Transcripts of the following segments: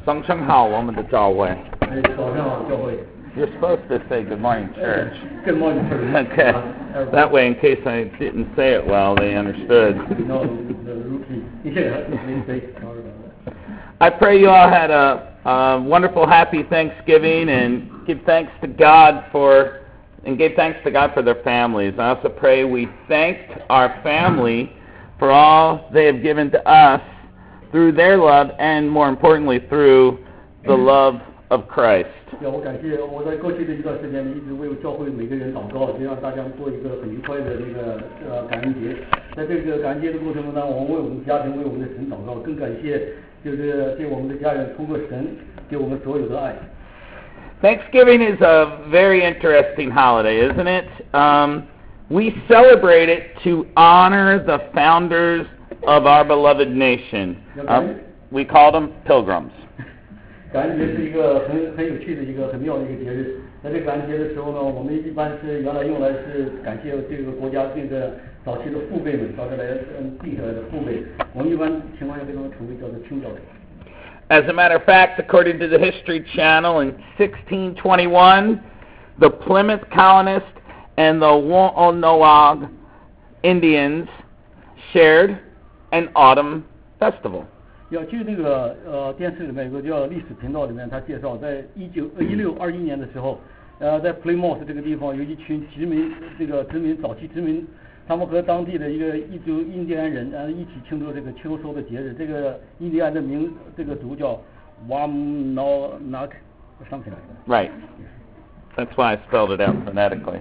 早上好，我们的教会。 早上好，教会。 You're supposed to say good morning, church. Good morning, church. Okay. That way, in case I didn't say it well, they understood. No, the routine. Yeah, mistake. Sorry about that. I pray you all had a wonderful, happy Thanksgiving, and give thanks to God for their families. I also pray we thanked our family for all they have given to us through their love, and more importantly, through the love of Christ. 我感谢我在过去的一段时间一直为教会每个人祷告，就让大家过一个很愉快的那个感恩节。在这个感恩节的过程中呢，我们为我们的家庭、为我们的神祷告，更感谢就是对我们的家人通过神给我们所有的爱。 Thanksgiving is a very interesting holiday, isn't it? We celebrate it to honor the founders of our beloved nation. We call them pilgrims. 感恩节是一个很有趣的一个很妙的一个节日。在这个感恩节的时候呢，我们一般是原来用来是感谢这个国家这个早期的父辈们，早期来定下来的父辈。我们一般情况下给他们称为叫做清教徒。 As a matter of fact, according to the History Channel, in 1621, the Plymouth colonists and the Wampanoag Indians shared an autumn festival. 据那个电视里面有个叫历史频道里面，他介绍，在1621年的时候，在 Plymouth 这个地方有一群早期殖民，他们和当地的一个异族印第安人一起庆祝这个秋收的节日。这个印第安的这个族叫 Wampanoag or something like that. Right. That's why I spelled it out phonetically.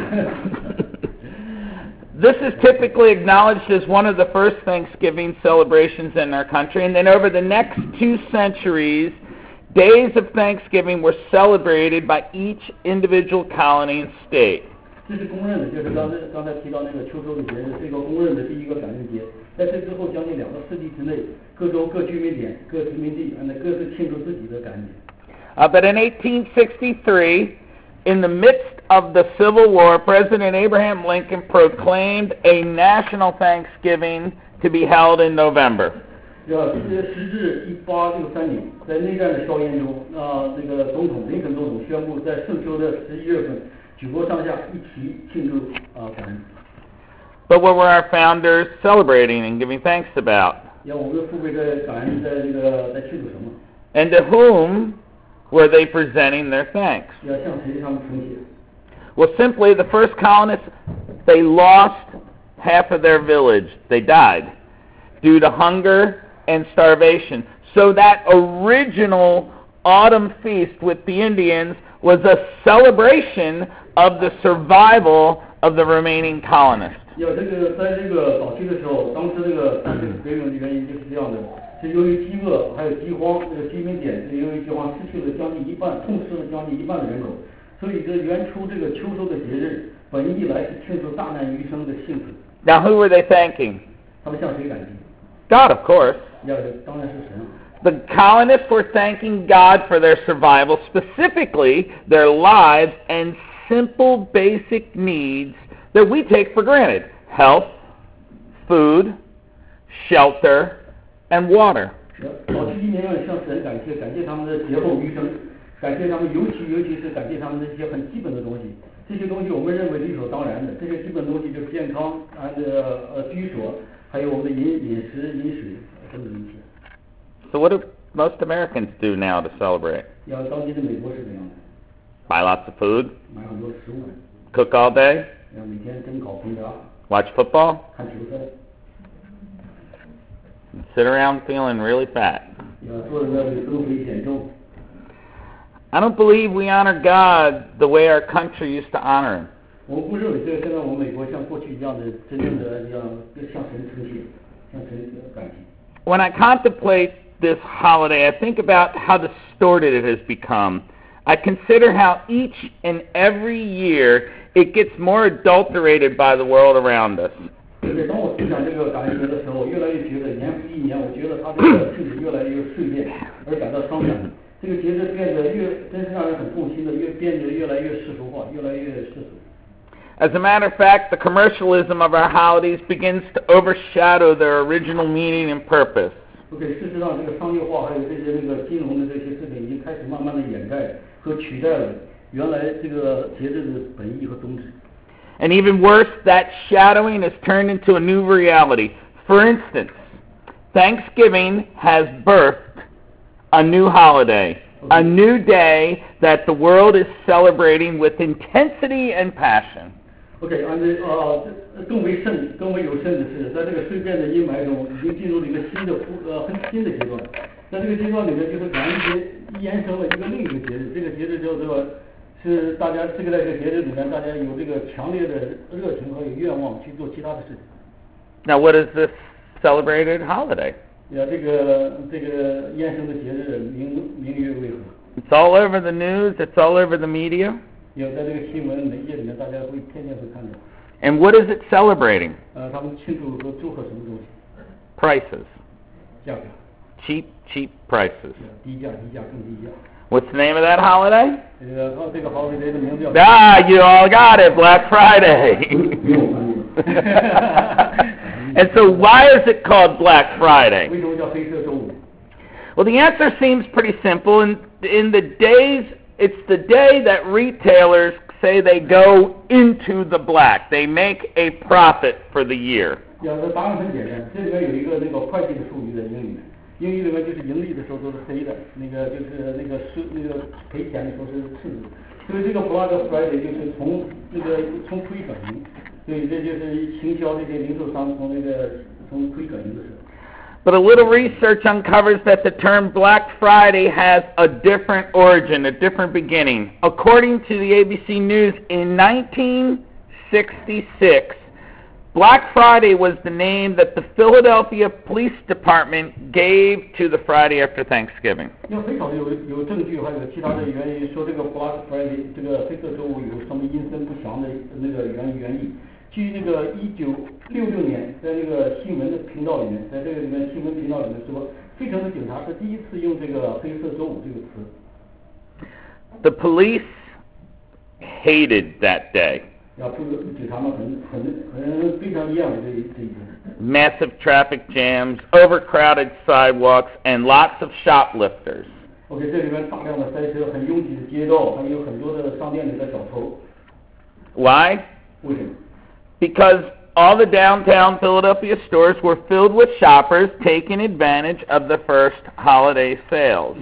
This is typically acknowledged as one of the first Thanksgiving celebrations in our country, and then over the next 2 centuries, days of Thanksgiving were celebrated by each individual colony and state. 这是公认的，就是刚才提到那个秋收的节日，是一个公认的第一个感恩节。在这之后将近2个世纪之内，各州、各居民点、各殖民地，各自庆祝自己的感恩节。 But in 1863, in the midst of the Civil War, President Abraham Lincoln proclaimed a national Thanksgiving to be held in November. 时至1863年，在内战的硝烟中，这个林肯总统宣布，在盛秋的11月份，举国上下一起庆祝感恩。 But what were our founders celebrating and giving thanks about? 我们的父辈在感恩，在庆祝什么？ And to whom were they presenting their thanks? 要向谁他们称谢？ Well, simply, the first colonists, they lost half of their village. They died due to hunger and starvation. So that original autumn feast with the Indians was a celebration of the survival of the remaining colonists. 在这个早期的时候，当时这个革命的原因就是这样的，是由于饥饿还有饥荒，这个居民点由于饥荒失去了将近一半，痛失了将近一半的人口。所以这原初这个秋收的节日，本意来是庆祝大难余生的幸福。 Now, who were they thanking? 他们向谁感激？ God, of course. 当然是神。 The colonists were thanking God for their survival, specifically their lives and simple basic needs that we take for granted: health, food, shelter, and water. 早期1年要向神感谢他们的劫后余生。感谢他们，尤其是感谢他们的一些很基本的东西。这些东西我们认为理所当然的。这些基本东西就是健康、居所，还有我们的饮食、饮水等等一切。 So what do most Americans do now to celebrate? 当今的美国是这样的。 Buy lots of food. 买很多食物。 Cook all day. 每天蒸烤烹炸。 Watch football. 看球赛。 Sit around feeling really fat. 坐在那里增肥减重。 I don't believe we honor God the way our country used to honor Him. 我们不认为这现在我们美国像过去一样的真正的要向神称谢，向神感激。 When I contemplate this holiday, I think about how distorted it has become. I consider how each and every year it gets more adulterated by the world around us. 当我思想这个感恩节的时候，越来越觉得年复一年，我觉得它这个性质越来越碎裂，而感到伤感。这个节日变得真是让人很痛心的，变得越来越世俗化，越来越世俗。 As a matter of fact, the commercialism of our holidays begins to overshadow their original meaning and purpose. OK， 事实上，这个商业化还有这些那个金融的这些事情，已经开始慢慢的掩盖和取代了原来这个节日的本意和宗旨。 And even worse, that shadowing has turned into a new reality. For instance, Thanksgiving has birthed a new holiday, a new day that the world is celebrating with intensity and passion. OK， 更为有甚的是，在这个碎片的阴霾中，已经进入了一个很新的阶段。在这个阶段里面，就是感恩节衍生了另一个节日，这个节日叫做是大家在这个节日里面，大家有这个强烈的热情和有愿望去做其他的事情。 Now, what is this celebrated holiday? 这个衍生的节日名曰为何 It's all over the news. It's all over the media. 有在这个新闻媒介里面，大家会天天会看到。 And what is it celebrating? 他们庆祝和祝贺什么东西 Prices. 价格 Cheap prices. 低价更低价。 What's the name of that holiday? 这个 holiday 的名字叫 you all got it, Black Friday. And so why is it called Black Friday? 为什么叫黑色周五 Well, the answer seems pretty simple. It's the day that retailers say they go into the black. They make a profit for the year. 答案很简单，这里面有一个那个会计的术语在英语里面，英语里面就是盈利的时候都是黑的，那个就是那个赔钱的时候是赤字，所以这个 Black Friday 就是从亏转盈，所以这就是行销这些零售商从亏转盈的事。 But a little research uncovers that the term Black Friday has a different origin, a different beginning. According to the ABC News, in 1966, Black Friday was the name that the Philadelphia Police Department gave to the Friday after Thanksgiving. 要很少有证据，还有其他的原因说这个 Black Friday 这个黑色周五有什么阴森不详的那个原意。据那个1966年，在那个新闻的频道里面，在这个里面新闻频道里面说，费城的警察是第一次用这个黑色周五这个词。 The police hated that day. 警察们非常厌恶这一天。 Massive traffic jams, overcrowded sidewalks, and lots of shoplifters. OK， 这里面大量的塞车，很拥挤的街道，还有很多的商店里的小偷。 Why? 为什么？ Because all the downtown Philadelphia stores were filled with shoppers taking advantage of the first holiday sales.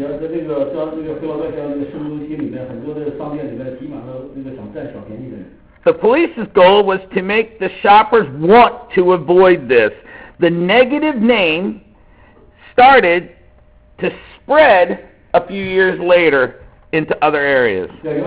The police's goal was to make the shoppers want to avoid this. The negative name started to spread a few years later into other areas.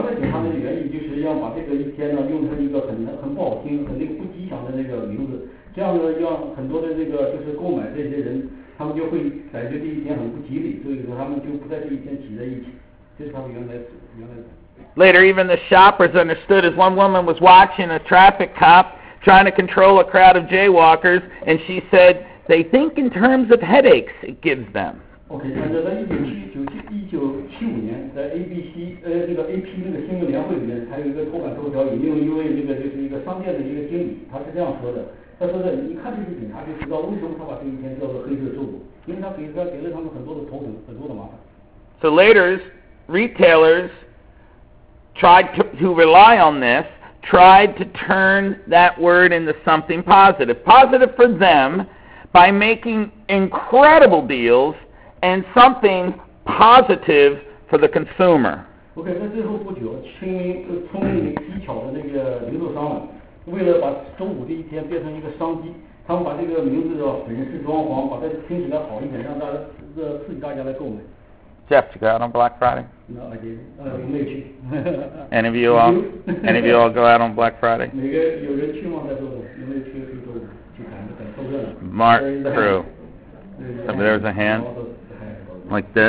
Later, even the shoppers understood, as one woman was watching a traffic cop trying to control a crowd of jaywalkers, and she said, they think in terms of headaches it gives them. OK， 在1975年，在 AP 那个新闻联会里面，还有一个头版头条引用一位就是一个商店的一个经理，他是这样说的：他说的，你看这些警察就知道为什么他把这一天叫做黑色周五，因为他给了他们很多的头疼，很多的麻烦。 So later, retailers tried to rely on this, tried to turn that word into something positive. Positive for them by making incredible deals and something positive for the consumer. OK， 在最后不久，聪明技巧的那个零售商们，为了把周五这一天变成一个商机，他们把这个名字的粉饰装潢，把它听起来好一点，让大家刺激大家来购买。 Jeff, you go out on Black Friday? No, I didn't. 我没有去。 Any of you all go out on Black Friday? 每个有人去吗？在座的有没有去周五去赶凑热闹 Mark Crew. There's a hand like this.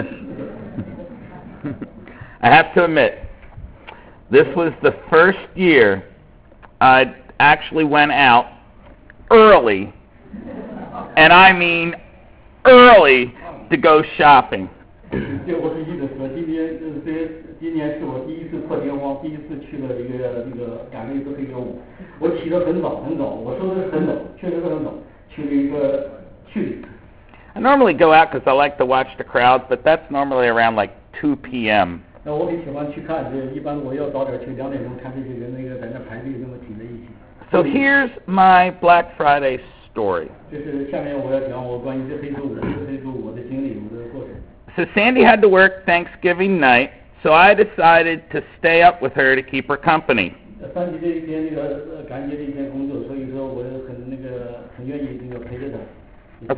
I have to admit, this was the first year I actually went out early, and I mean early, to go shopping. 对，我是记得说，今年是我第一次破天荒，第一次去了赶了一个黑周五。我起得很早，我说的是很早，确实是很早，去了一次。 I normally go out because I like to watch the crowds, but that's normally around like 2 p.m. 那我很喜欢去看，这一般我要早点去，2点钟看这些人那个在那排队那么挤在一起。 So here's my Black Friday story. 这是下面我要讲我关于这黑周五我的经历，我的过程。 So Sandy had to work Thanksgiving night, so I decided to stay up with her to keep her company. 三级这一天感恩节这一天工作，所以说我很愿意陪着她。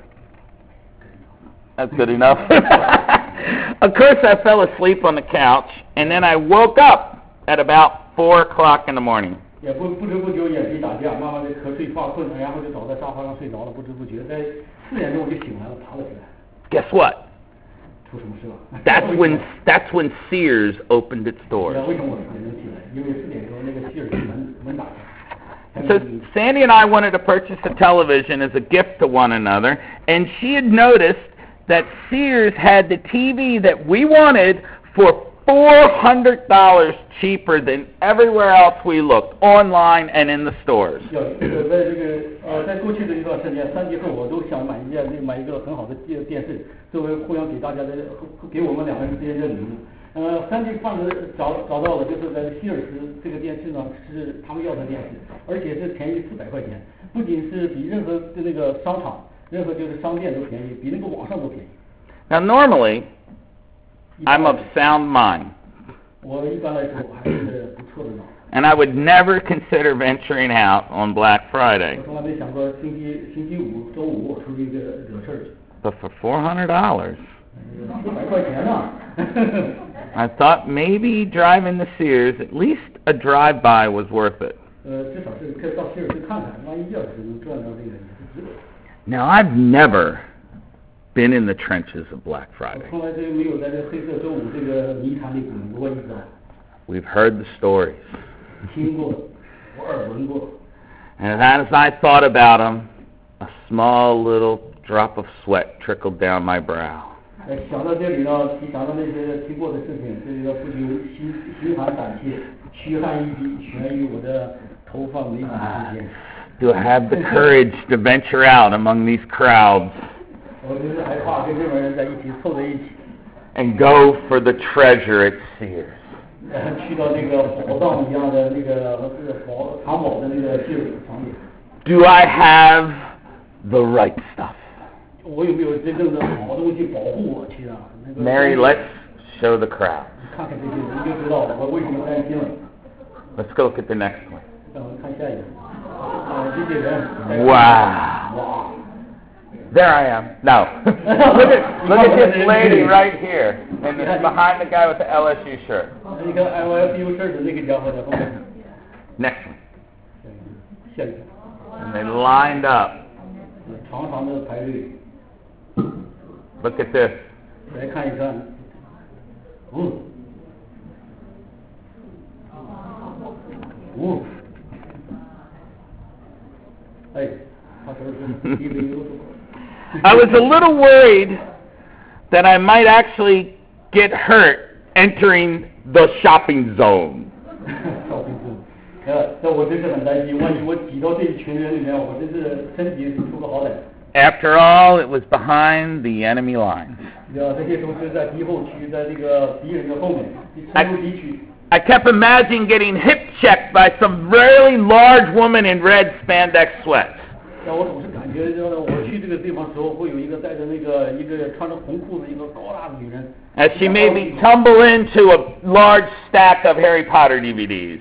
That's good enough. Of course, I fell asleep on the couch, and then I woke up at about 4 o'clock in the morning. 也不知不觉眼皮打架，慢慢的瞌睡发困，然后就倒在沙发上睡着了，不知不觉在4点钟我就醒来了，爬了起来。 Guess what? 出什么事了？ That's when Sears opened its doors. 为什么我4点钟起来？因为4点钟那个 Sears 门打开。 So Sandy and I wanted to purchase a television as a gift to one another, and she had noticed that Sears had the TV that we wanted for $400 cheaper than everywhere else we looked, online and in the stores. 在过去的一段时间，3级和我都想买一个很好的电视，作为互相给我们2个人之间的礼物。3级找到了，就是在希尔斯这个电视呢是他们要的电视，而且是便宜400块钱，不仅是比任何的那个商场。任何就是商店都便宜，比那个网上都便宜。 Now normally, I'm of sound mind. 我一般来说还是不错的脑。 And I would never consider venturing out on Black Friday. 我从来没想过星期五、周五我出去惹事儿去。 But for $400, 400块钱呢。 I thought maybe driving to Sears, at least a drive-by was worth it. 至少是可以到希尔斯看看，万一要是能赚到这个也是值得。 Now, I've never been in the trenches of Black Friday. We've heard the stories. And as I thought about them, a small little drop of sweat trickled down my brow. Do I have the courage to venture out among these crowds and go for the treasure at Sears? Do I have the right stuff? Mary, let's show the crowd. Let's go look at the next one. Wow. There I am. Now, look at this lady right here, and it's behind the guy with the LSU shirt. Next one. And they lined up. Look at this. I was a little worried that I might actually get hurt entering the shopping zone. After all, it was behind the enemy lines. I kept imagining getting hip-checked by some really large woman in red spandex sweats. As she made me tumble into a large stack of Harry Potter DVDs.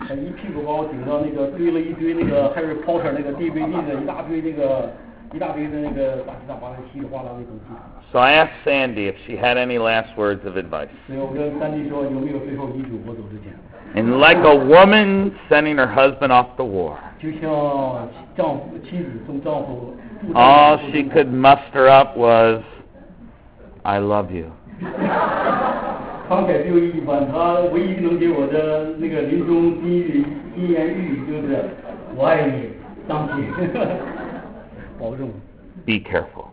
So I asked Sandy if she had any last words of advice. And like a woman sending her husband off to war, all she could muster up was, I love you. Be careful.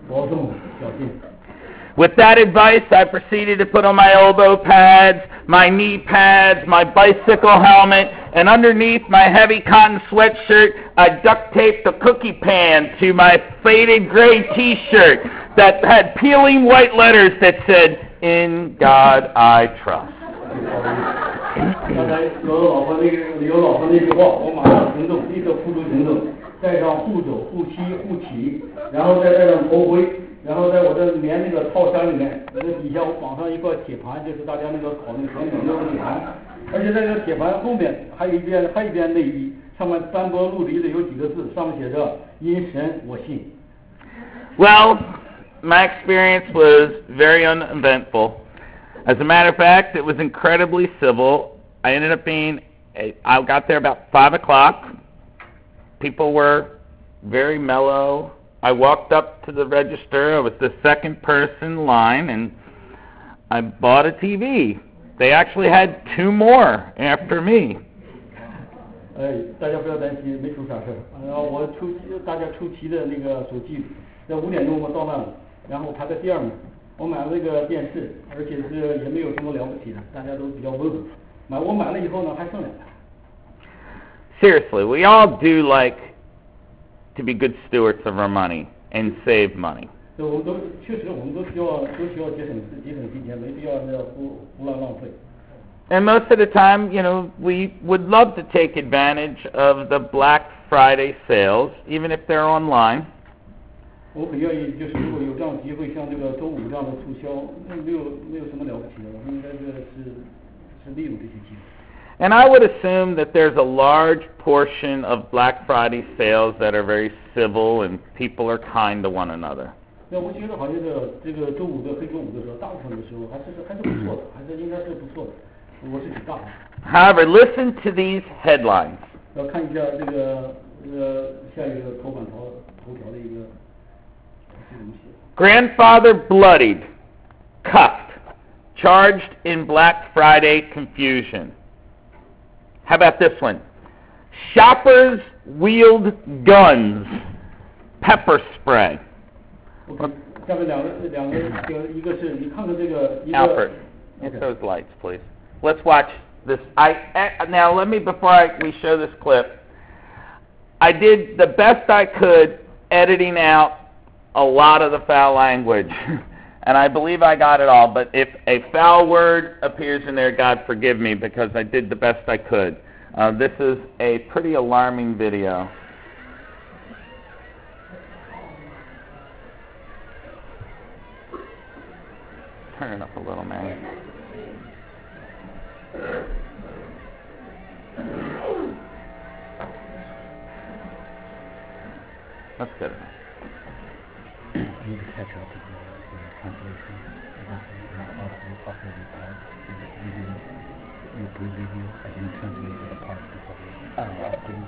With that advice, I proceeded to put on my elbow pads, my knee pads, my bicycle helmet, and underneath my heavy cotton sweatshirt, I duct taped a cookie pan to my faded gray T-shirt that had peeling white letters that said, "In God I trust." 刚才有老婆那句话，我马上行动，立刻付诸行动，带上护肘、护膝、护体，然后再带上头盔，然后在我的棉那个套衫里面，那个底下我绑上一块铁盘，就是大家那个烤那个甜品那个铁盘，而且在这个铁盘后面还有一边内衣，上面斑驳陆离的有几个字，上面写着"因神我信" Well, my experience was very uneventful. As a matter of fact, it was incredibly civil. I ended up I got there about 5 o'clock. People were very mellow. I walked up to the register. I was the second person in line, and I bought a TV. They actually had 2 more after me. 大家不要担心，没出啥事儿。然后大家出题的那个手记，在5点钟我到那了，然后排在第2名。我买了那个电视，而且是也没有什么了不起的，大家都比较温和。我买了以后呢，还剩2台。 Seriously, we all do like to be good stewards of our money and save money. 我们都需要节省金钱，没必要胡乱浪费。 And most of the time, we would love to take advantage of the Black Friday sales, even if they're online. 我很愿意，就是如果有这样的机会，像这个周五这样的促销，没有什么了不起的，我们应该是利用这些机会。 And I would assume that there's a large portion of Black Friday sales that are very civil and people are kind to one another. 那我觉得好像这个周五的黑周五的时候，大部分的时候还是不错的，应该是不错的。我是挺大的。 However, listen to these headlines. 要看一下这个下一个头条的一个。 Grandfather bloodied, cuffed, charged in Black Friday confusion. How about this one? Shoppers wield guns, pepper spray. Okay. 下面两个，一个是你看看这个。 Alfred, hit those lights, please. Let's watch this. Now let me we show this clip. I did the best I could editing out a lot of the foul language, and I believe I got it all, but if a foul word appears in there, God forgive me, because I did the best I could. This is a pretty alarming video. Turn it up a little, man. That's good enough. I need to catch up with the translation. You pre-review, I didn't translate the part before.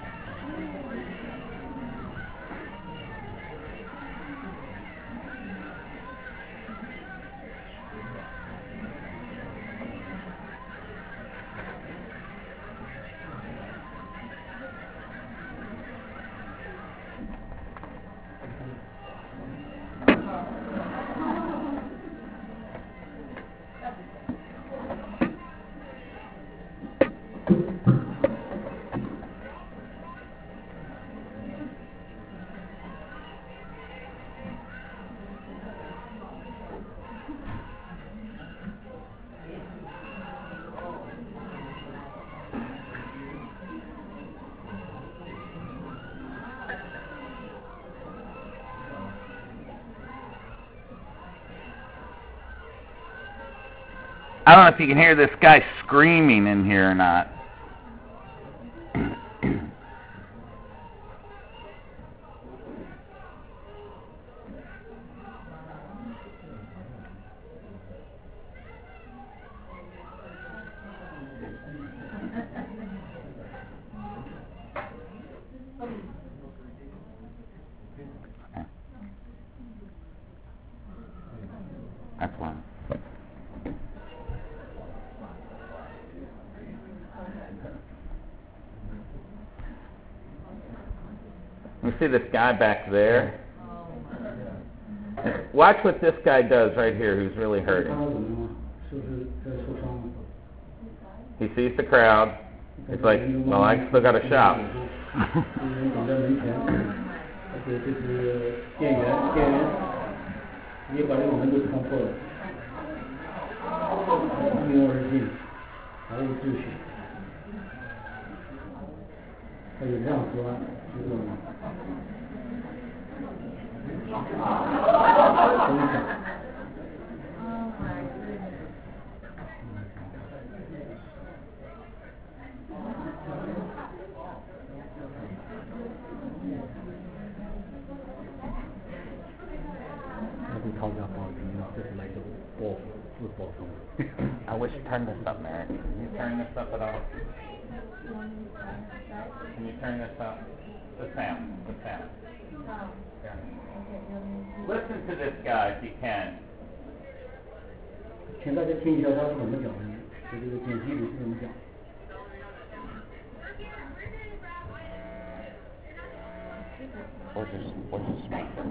I don't know if you can hear this guy screaming in here or not. That's one. You see this guy back there? Watch what this guy does right here who's really hurting. He sees the crowd. It's like, well, I still got to shop. 也把这个门都冲破了，一拥而进，毫无秩序。他有这样说，就是分享。讨价还价，这是来个自保送。 I wish you turned this up, Mary. Can you turn this up at all? Can you turn this up? The sound. Yeah. Listen to this guy if you can. 请大家听一下他是怎么讲的，在这个简体里是怎么讲。 Where's your speaker?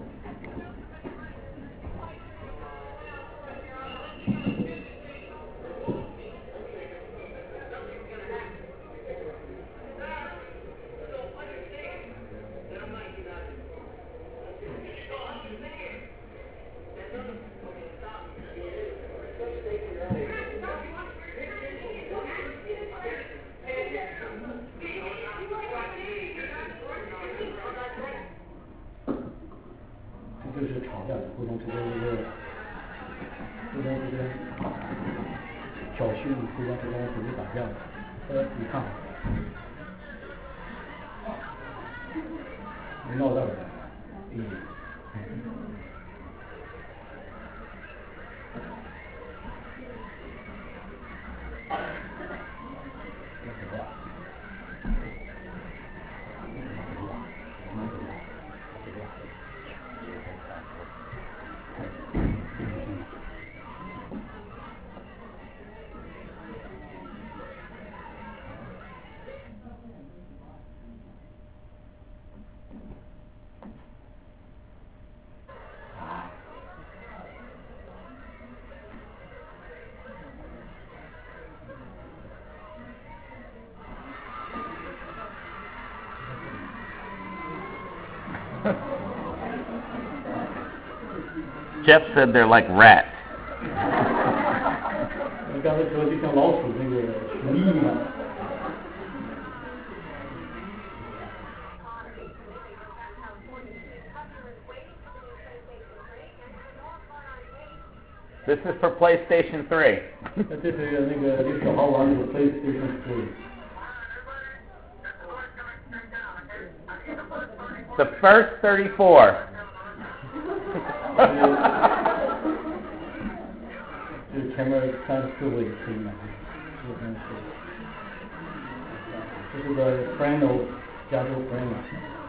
Jeff said they're like rats. 你刚才说就像老鼠那个鼠疫一样。 This is for PlayStation 3. 这是那个给小孩玩那个 PlayStation 3。 The first 34. 就前面34位可以买，这是个 Frano 加州 Frano。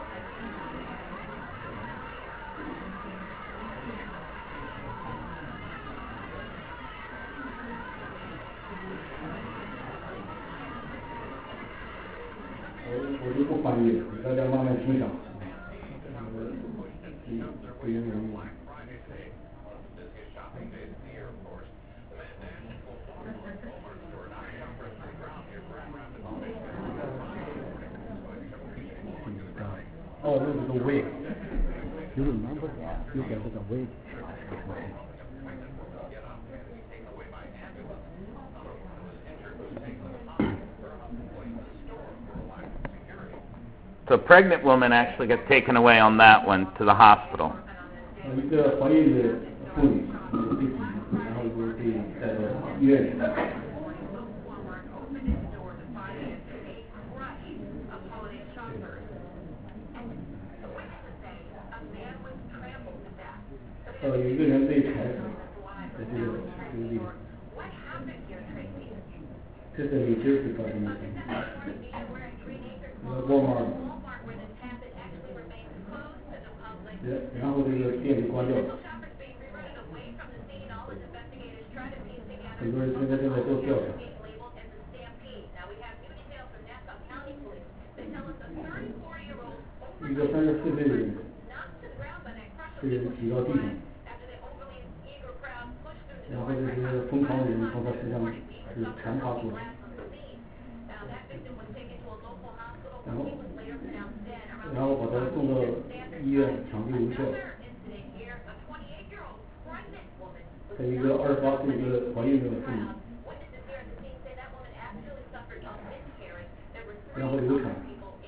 我就不翻译了，大家慢慢欣赏。Oh, this is the wig. You remember that? You get the wig. So a pregnant woman actually got taken away on that one to the hospital. 一个怀孕的妇女被挤，然后就被带到医院里。有一个人被踩死，在这个地方。这是纽约市发生的。沃尔玛。然后这个店就关掉了。很多人现在正在做调查。一个34岁的人，被人挤到地上，然后这些疯狂的人从他身上是缠爬过来，然后把他送到医院抢救无效。 在一个28岁一个怀孕的妇女，然后流产，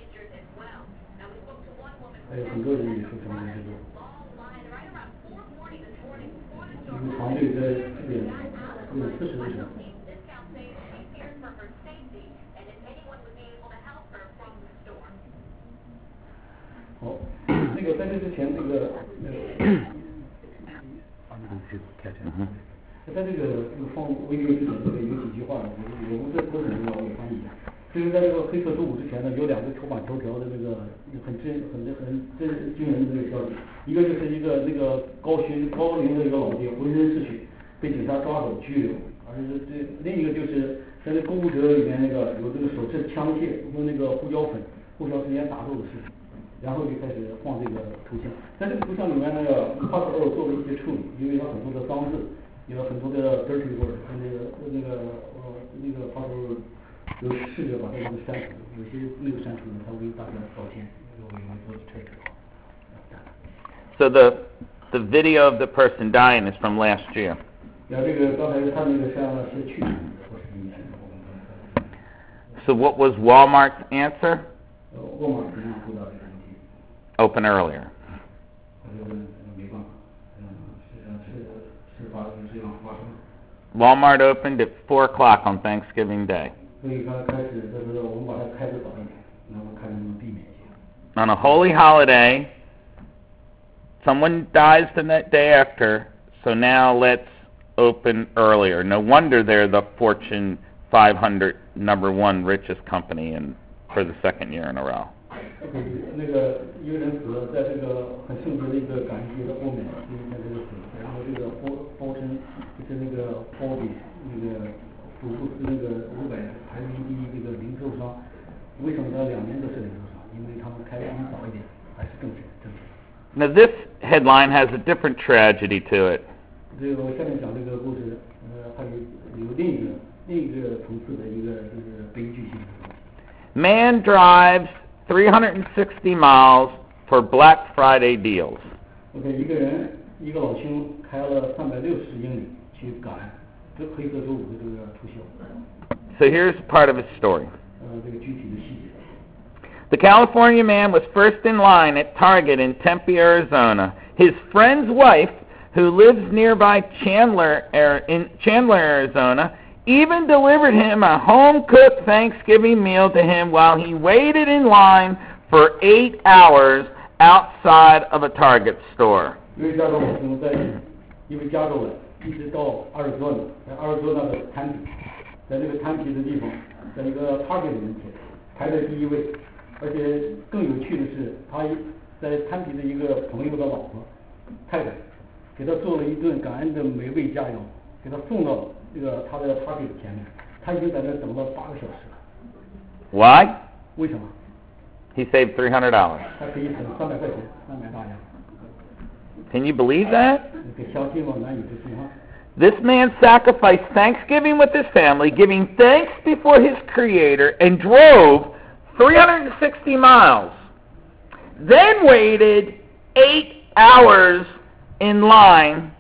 还有很多人也受伤在这个。一个团队在这边有40多人。好，这个在这之前，这个在这个放微信之前，这个有几句话，我们这都很重要，我翻译一下。就是在这个黑色周五之前呢，有2个头版头条的那个很惊人的这个消息，一个就是一个那个高龄的一个老爹浑身是血，被警察抓走拘留，而另一个就是在这购物者里面那个有这个手持枪械用那个胡椒粉互相之间打斗的视频，然后就开始放这个图像，在这个图像里面那个帕特尔做了一些处理，因为有很多的脏字，有很多的 dirty word， 那个帕特尔有试着把这个删除，有些没有删除的，他为大家道歉，我做撤职。 So the video of the person dying is from last year. 这个刚才他那个是去年的或是1年的。 So what was Walmart's answer? 沃尔玛怎样回答这个问题 Open earlier. 没办法，是发生这样发生。 Walmart opened at 4 o'clock on Thanksgiving Day. 所以他开始就是我们把它开得早一点，然后看能不能避免一些。 On a holy holiday, someone dies the day after, so now let's open earlier. No wonder they're the Fortune 500 #1 richest company for the second year in a row. 那个一个人死了，在这个很圣洁的一个感恩节的后面，在这个死，然后这个包称就是那个包比那个那个500排名第一这个零售商，为什么他2年都是零售商？因为他们开得早一点，还是正确。 Now this headline has a different tragedy to it. 这个我下面讲这个故事，还有另一个层次的一个就是悲剧性的。 Man drives 360 miles for Black Friday deals. OK， 一个老兄开了360英里去赶这黑色周五的这个促销。 So here's part of his story. 这个具体的细节。 The California man was first in line at Target in Tempe, Arizona. His friend's wife, who lives nearby Chandler, Arizona, even delivered him a home-cooked Thanksgiving meal to him while he waited in line for 8 hours outside of a Target store. 因为加州老兄因为加州一直到阿尔佐纳的摊皮，在这个摊皮的地方，在一个 Target 里面排在第一位。而且更有趣的是，他在摊皮的一个朋友的老婆太太给他做了一顿感恩的美味佳肴，给他送到这个他的 Target 前面，他已经在那等了8个小时了。 Why? 为什么？ He saved $300. 他可以省300块钱，300大洋。 Can you believe that? 你可相信吗？难以置信哈。 This man sacrificed Thanksgiving with his family, giving thanks before his Creator, and drove 360 miles, then waited 8 hours in line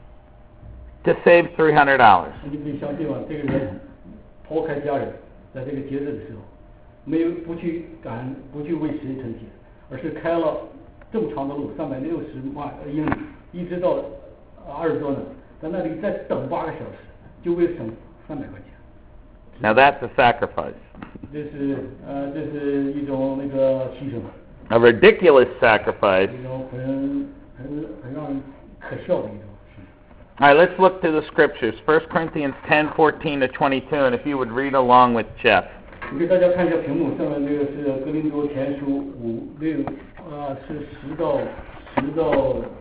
to save $300. 你可以相信吗？这个人抛开家人，在这个节日的时候，不去为谁称谢，而是开了这么长的路，360英里，一直到阿尔佐纳，在那里再等8个小时，就为省300块钱。 Now that's a sacrifice. 这是一种那个牺牲。 A ridiculous sacrifice. 一种很让人可笑的一种牺牲。 All right, let's look to the scriptures. 1 Corinthians 10:14-22, and if you would read along with Jeff. 我给大家看一下屏幕上面这个是哥林多前书5:6，是10到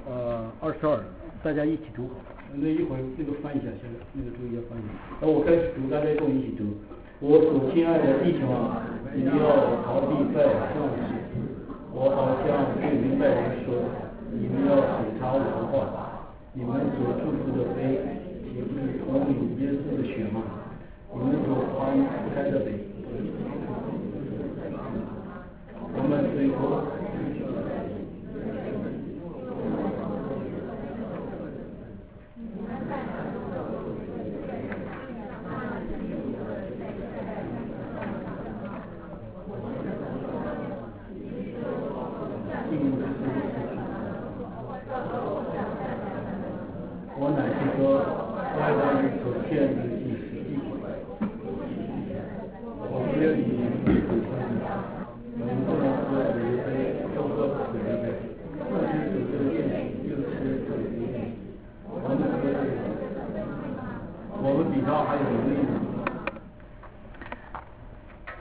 22，大家一起读好。那一会儿那个翻译一下，那个注意要翻译。我开始读，大家跟我一起读。我所亲爱的弟兄啊，你要逃避在上事。我好像对明白人说，你们要审查我的话，你们所祝福的杯，岂不是从你耶稣的血吗？你们所宽不开的杯，我们最后。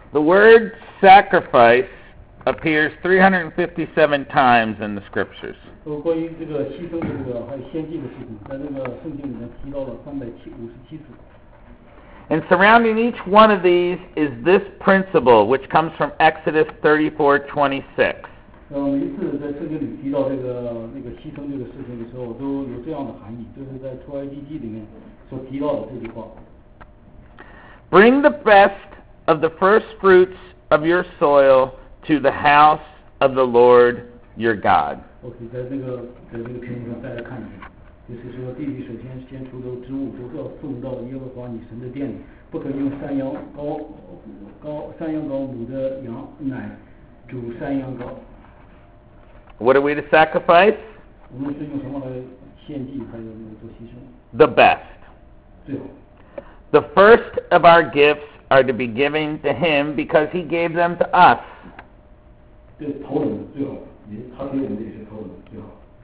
The word sacrifice appears 357 times in the scriptures. 关于这个牺牲的这个还有献祭的事情，在这个圣经里面提到了357次。 And surrounding each one of these is this principle, which comes from Exodus 34:26. 每一次在圣经里提到这个牺牲这个事情的时候，都有这样的含义，就是在出埃及记里面所提到的这句话。 Bring the best of the first fruits of your soil to the house of the Lord your God. OK， 在这个屏幕上大家看一下，就是说地里首先出的植物都要送到耶和华你神的殿里，不可用山羊羔母的羊奶煮山羊羔。 What are we to sacrifice? 我们是用什么来献祭，还有做牺牲 The best. 最好。 The first of our gifts are to be given to Him because He gave them to us. 对头人最好，他给我们这些头人最好。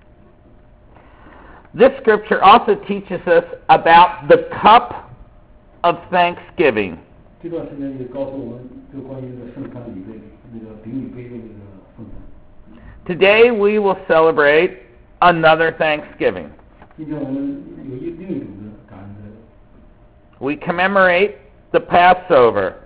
This scripture also teaches us about the cup of thanksgiving. 这段时间也告诉我们，就关于这个圣餐礼的那个饼与杯的那个圣餐。 Today we will celebrate another Thanksgiving. 今天我们有另一种的感恩的。 We commemorate the Passover,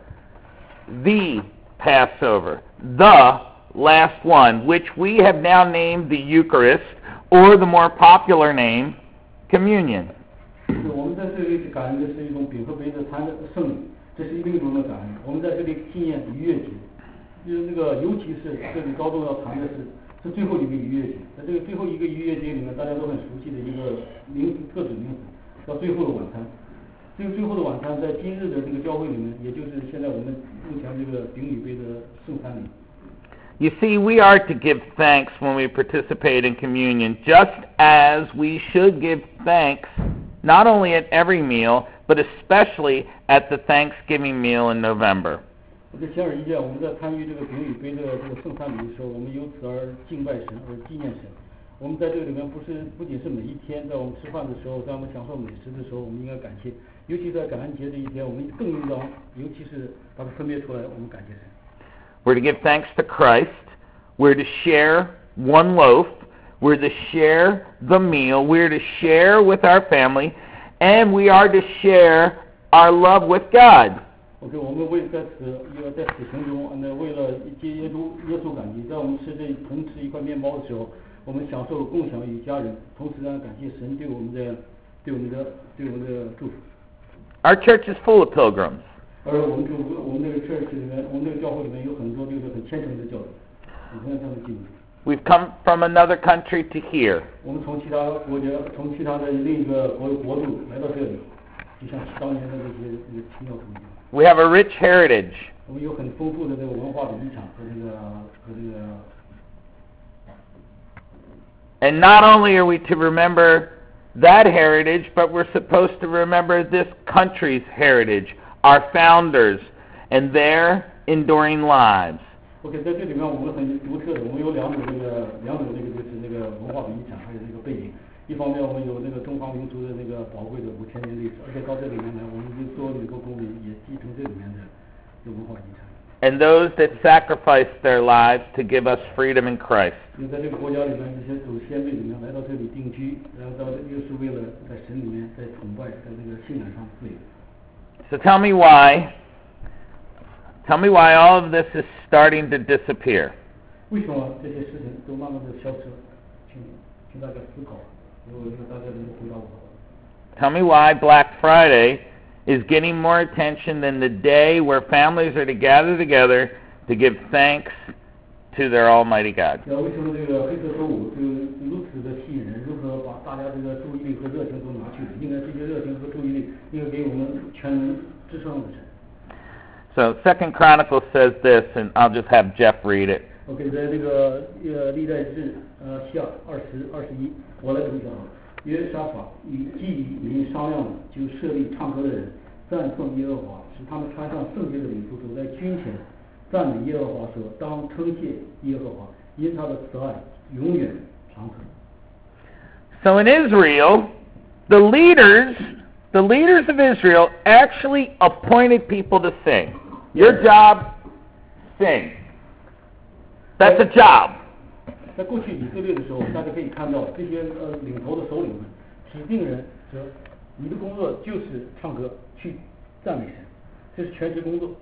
the Passover, the last one, which we have now named the Eucharist, or the more popular name, Communion. 我们在这里感恩的是一种饼和杯的餐的圣礼，这是另一种的感恩。我们在这里纪念逾越节，就是那个，尤其是这里高中要谈的是最后一个逾越节。在这个最后一个逾越节里面，大家都很熟悉的一个各种名词，叫最后的晚餐。这个最后的晚餐，在今日的这个教会里面，也就是现在我们目前这个饼与杯的圣餐礼。 You see, we are to give thanks when we participate in communion, just as we should give thanks not only at every meal, but especially at the Thanksgiving meal in November. 这显而易见，我们在参与这个饼与杯的这个圣餐礼的时候，我们由此而敬拜神，而纪念神。我们在这个里面不仅是每一天，在我们吃饭的时候，在我们享受美食的时候，我们应该感谢。尤其在感恩节这一天，我们更应当，尤其是把它分别出来，我们感谢神。 We're to give thanks to Christ. We're to share one loaf. We're to share the meal. We're to share with our family. And we are to share our love with God. OK， 我们在此行中，为了接耶稣感激，在我们同吃一块面包的时候，我们享受共享与家人，同时呢，感谢神对我们的祝福。 Our church is full of pilgrims. 而我们那个 church 里面，我们那个教会里面有很多就是很虔诚的教友，你看他们进入。 We've come from another country to here. 我们从其他国家，从其他的另一个国度来到这里，就像当年的那些清教徒一样。 We have a rich heritage. 我们有很丰富的这个文化的遗产和这个。 And not only are we to remember that heritage, but we're supposed to remember this country's heritage, our founders, and their enduring lives. OK， 在这里面我们很独特的，我们有两种就是那个文化的遗产，还有那个背景。一方面我们有那个中华民族的那个宝贵的5000年历史，而且到这里面呢，我们所有的公民也继承这里面的文化遗产。 And those that sacrifice their lives to give us freedom in Christ. 在这个国家里面，这些祖先辈里面来到这里定居，然后又是为了在神里面在崇拜，在这个信仰上自由。 So tell me why all of this is starting to disappear. 为什么这些事情都慢慢的消失？请大家思考，如果大家能够回答我。 Tell me why Black Friday is getting more attention than the day where families are to gather together to give thanks to their Almighty God. 为什么这个黑色周五就如此的吸引人？如何把大家这个注意力和热情都拿去？应该这些热情和注意力应该给我们全能至上的神。 So 2 Chronicles says this, and I'll just have Jeff read it. OK， 在这个历代志下21，我来读一下啊。约沙法与基以民商量了，就设立唱歌的人，赞颂耶和华，使他们穿上圣洁的礼服，走在军前，赞美耶和华说：“当称谢耶和华，因他的慈爱永远长存。” So in Israel, the leaders of Israel actually appointed people to sing. Your job sing. That's a job. 在过去以色列的时候，大家可以看到这些领头的首领们指定人说，你的工作就是唱歌去赞美神，这是全职工作。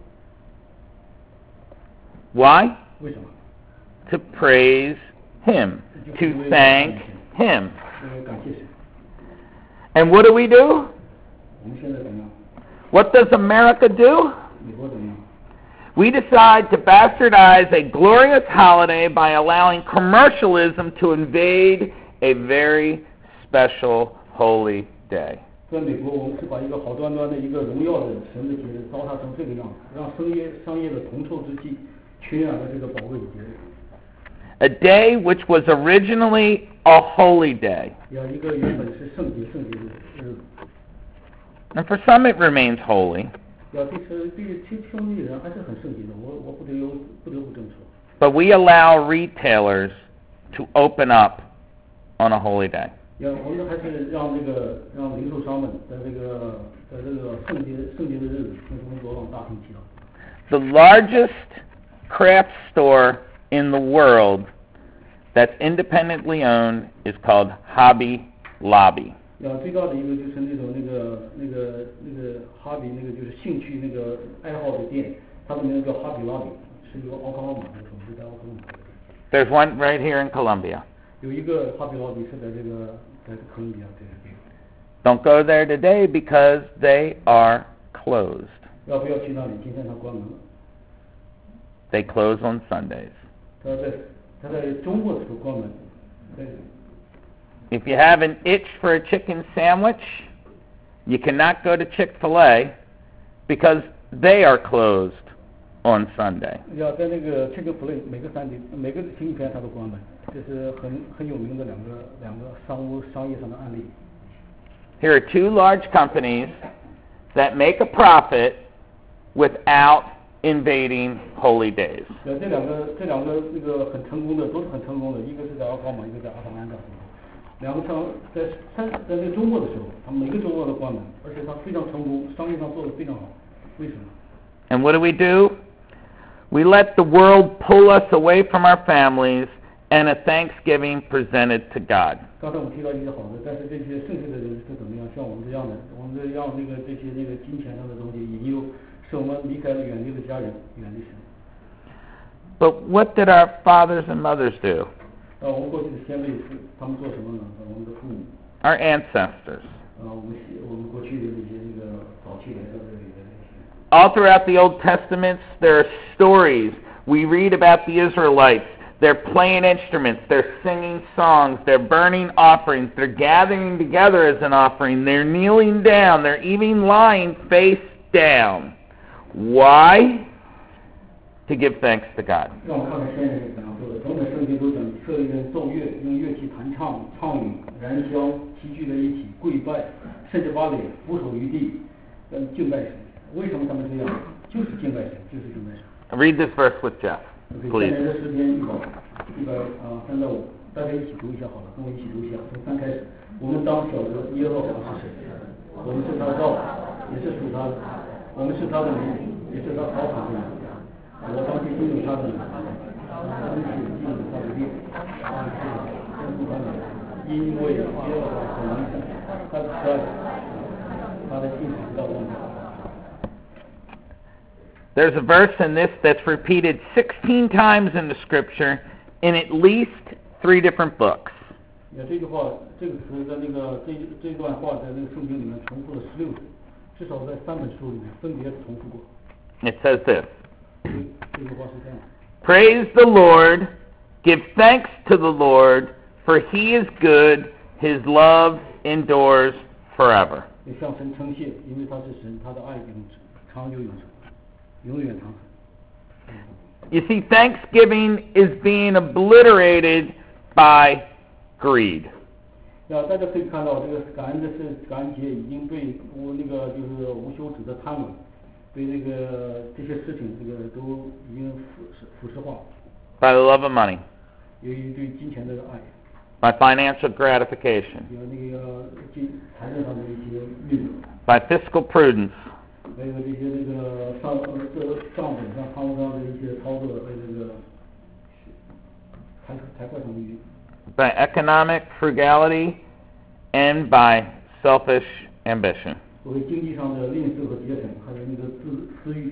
Why? 为什么？ To praise Him, to thank Him. 因为感谢神。 And what do we do? 我们现在怎么样？ What does America do? 美国怎么样？ We decide to bastardize a glorious holiday by allowing commercialism to invade a very special holy day. 在美国，我们是把一个好端端的一个荣耀的神的节日糟蹋成这个样子，让商业的铜臭之气渲染了这个宝贵的节日。 A day which was originally a holy day. 一个原本是圣洁的日子。 And for some it remains holy. 对兄弟人还是很圣洁的，我不得不这么说。 But we allow retailers to open up on a holy day. 我们还是让零售商们在这个圣洁的日子，从中国往大厅祈祷。 The largest craft store in the world that's independently owned is called Hobby Lobby. 最大的一个就是那个哈比就是兴趣爱好的店，它的名字叫哈比拉比，是一个奥克拉荷马的城市，在奥克拉荷马。 There's one right here in Columbia. 有一个哈比拉比是在哥伦比亚这边。 Don't go there today because they are closed. 要不要去那里？今天它关门了。 They close on Sundays. 它在周末的时候关门。 If you have an itch for a chicken sandwich, you cannot go to Chick-fil-A because they are closed on Sunday. 在那个 Chick-fil-A 每个星期天它都关门，这是很有名的两个商业上的案例。 Here are two large companies that make a profit without invading holy days. 这两个很成功的，都是很成功的，一个是在奥克拉荷马，一个在阿特兰大。 两个在那个周末的时候，他们每个周末都关门，而且它非常成功，商业上做得非常好。为什么？ And what do? We let the world pull us away from our families and a thanksgiving presented to God. 刚才我们提到一些好的，但是这些剩下的人是怎么样？像我们这样的，我们让这些金钱上的东西引诱，使我们离开了远离了家人，远离神。 But what did our fathers and mothers do? 我们过去的先辈是他们做什么呢？我们的父母。 Our ancestors. 我们过去的这些早期来到这里的这些。 All throughout the Old Testament, there are stories. We read about the Israelites. They're playing instruments. They're singing songs. They're burning offerings. They're gathering together as an offering. They're kneeling down. They're even lying face down. Why? To give thanks to God. 让我们看看先人是怎样做的。整本圣经都讲以色列人奏乐，用乐器弹唱、唱语、燃香，齐聚在一起跪拜，甚至把脸俯首于地，敬拜神。为什么他们这样？就是敬拜神，就是敬拜神。 Read this verse with Jeff, please. 现在的诗篇135，大家一起读一下好了，跟我一起读一下，从3开始。我们当晓得耶和华是谁，我们是他造的，也是属他的，我们是他的民，也是他草场的民。 我当去进入他的名，当去进入他的殿，当去进入他的，因为耶和华是良善，他的慈爱，他的信实到万代。 There's a verse in this that's repeated 16 times in the Scripture in at least 3 different books. 这句话，这个词在这段话在圣经里面重复了16次，至少在3本书里面分别重复过。 It says this. 这句话是这样。 Praise the Lord, give thanks to the Lord, for He is good, His love endures forever. 向神称谢，因为他是神，他的爱长久永存，永远长存。 You see, thanksgiving is being obliterated by greed. 大家可以看到，这个感恩节已经被就是无休止的贪婪。 对这些事情，都已经腐蚀化。 By the love of money. 由于对金钱的爱。 By financial gratification. 有财政上的一些欲望。 By fiscal prudence. 还有这些这个账本上、账目上的一些操作和这个财会上的运用。 By economic frugality and by selfish ambition. 作为经济上的吝啬和节省，还有那个私欲。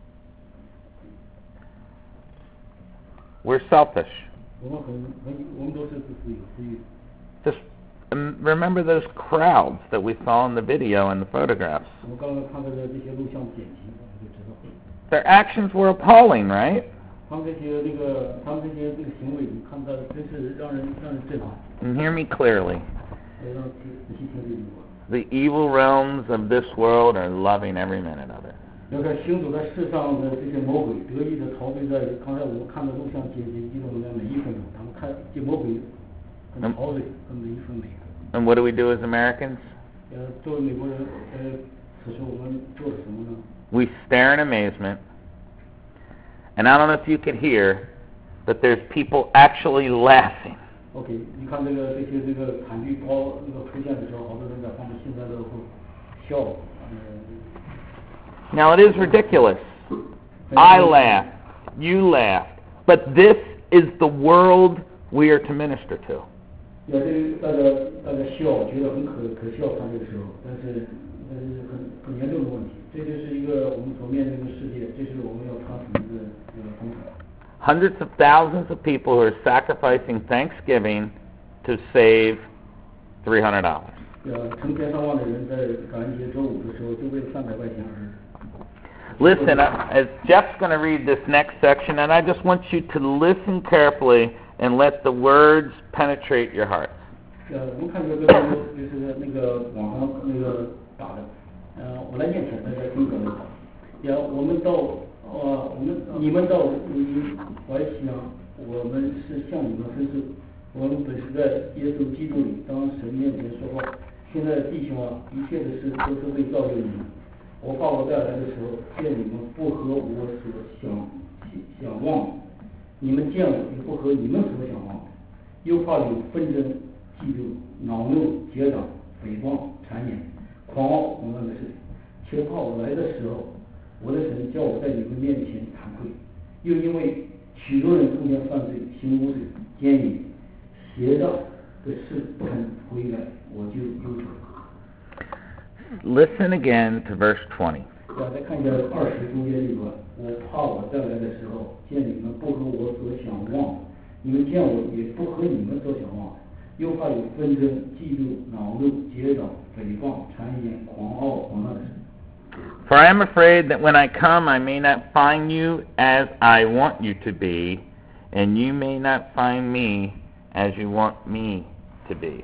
We're selfish. 我们都是自私。 Just remember those crowds that we saw in the video and the photographs. 我们刚刚看到的这些录像剪辑，我们就知道。 Their actions were appalling, right? 他们这些行为，你看到真是让人震撼。 And hear me clearly. 让仔细听这句话。 The evil realms of this world are loving every minute of it. 要看行走在世上的这些魔鬼，得意的陶醉在刚才我们看的录像剪辑记录里面每一分钟，他们看这魔鬼很陶醉，跟每一分每一刻。 And what do we do as Americans? 作为美国人，此时我们做了什么呢？ We stare in amazement. And I don't know if you could hear, but there's people actually laughing. OK， 你看这个惨剧出现的时候，好多人在旁边幸灾乐祸，笑。 Now it is ridiculous. I laughed, you laughed, but this is the world we are to minister to. 大家笑，觉得很可笑，看这个时候，但是很严重的问题。这就是一个我们所面对的世界，这是我们要传承的一个风潮。 Hundreds of thousands of people who are sacrificing Thanksgiving to save $300. 成千上万的人在感恩节周五的时候就为300块钱而。 Listen, as Jeff's going to read this next section, and I just want you to listen carefully and let the words penetrate your heart. 我们看这个就是那个网上那个打的，我来念出来，大家听可能好。你们到如今怀想，我们是向你们分诉，我们本是在耶稣基督里当神面前说话。现在弟兄啊，一切的事都是为造就你们。我怕我再来的时候，见你们不合我所想望，你们见我也不合你们所想望，又怕有纷争、嫉妒、恼怒、结党、诽谤、谗言、狂傲等等的事情。求怕我来的时候，我的神叫我在你们面前惭愧，又因为许多人通奸犯罪、行污秽、奸淫、邪诈的事不肯悔改，我就忧愁。 Listen again to verse 20. 再看一下20中间这段，我怕我再来的时候，见你们不合我所想望，你们见我也不合你们所想望，又怕有纷争、嫉妒、恼怒、结党、诽谤、谗言、狂傲等等的事。 For I am afraid that when I come, I may not find you as I want you to be, and you may not find me as you want me to be.